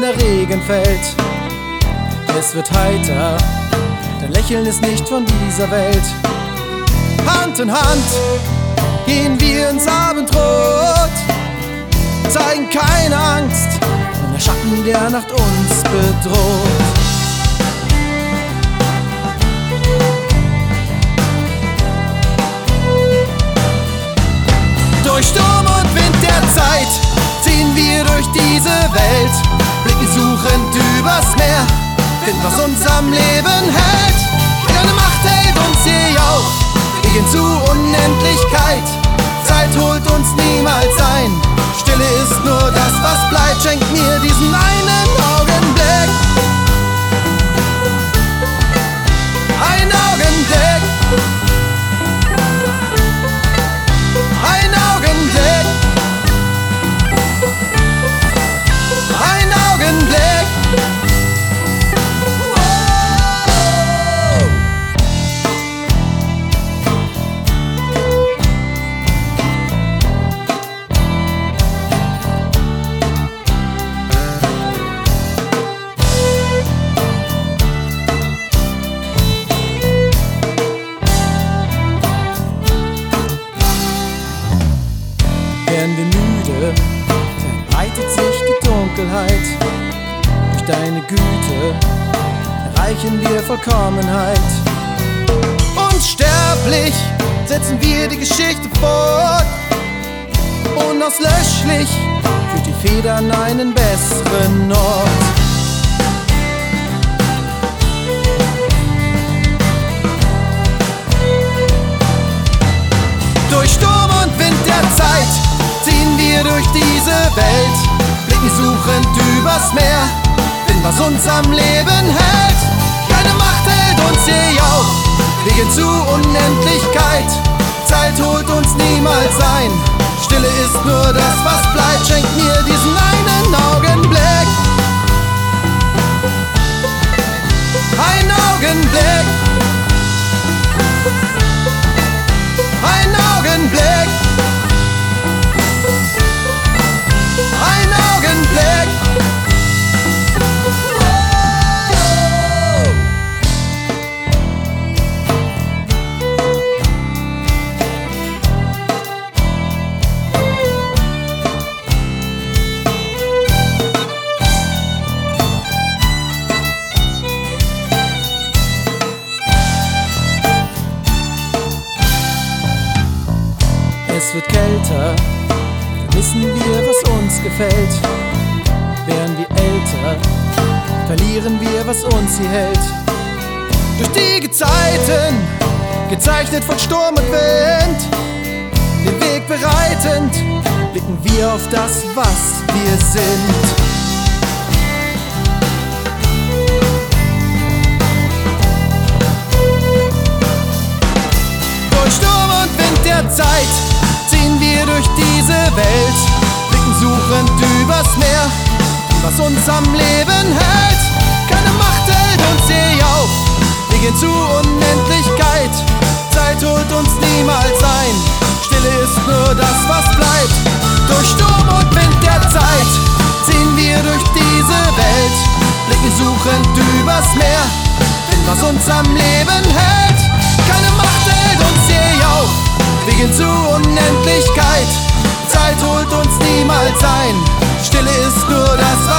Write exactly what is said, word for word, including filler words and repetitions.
der Regen fällt. Es wird heiter, dein Lächeln ist nicht von dieser Welt. Hand in Hand gehen wir ins Abendrot, zeigen keine Angst, wenn der Schatten der Nacht uns bedroht. Durch Sturm und Wind der Zeit ziehen wir durch diese Welt, blicken suchend übers Meer, finden, was uns am Leben hält. Keine Macht hält uns je auf, wir gehen zu Unendlichkeit. Zeit holt uns niemals ein, Stille ist nur das, was bleibt. Schenkt mir diesen einen Augenblick, ein Augenblick, ein Augenblick, ein Augenblick. Werden wir müde, verbreitet sich die Dunkelheit. Durch deine Güte erreichen wir Vollkommenheit. Unsterblich setzen wir die Geschichte fort. Unauslöschlich führt die Feder an einen besseren Ort. Durch Sturm und Wind der Zeit ziehen wir durch diese Welt, blicken suchend übers Meer, finden, was uns am Leben hält. Keine Macht hält uns je auf, wir gehen zu Unendlichkeit. Zeit holt uns niemals ein, Stille ist nur das, was bleibt. Schenkt mir diesen einen Augenblick, ein Augenblick, ein Augenblick, ein Augenblick. Es wird kälter, vermissen wir, was uns gefällt. Werden wir älter, verlieren wir, was uns hier hält. Durch die Gezeiten, gezeichnet von Sturm und Wind, den Weg bereitend, blicken wir auf das, was wir sind. Durch Sturm und Wind der Zeit ziehen wir durch diese Welt, blicken suchend übers Meer, was uns am Leben hält. Keine Macht hält uns je auf, wir gehen zu Unendlichkeit. Zeit holt uns niemals ein, Stille ist nur das, was bleibt. Durch Sturm und Wind der Zeit ziehen wir durch diese Welt, blicken suchend übers Meer, finden, was uns am Leben hält. Keine Macht hält uns je auf, wir gehen zu Unendlichkeit. Zeit holt uns niemals ein, Stille ist nur das, was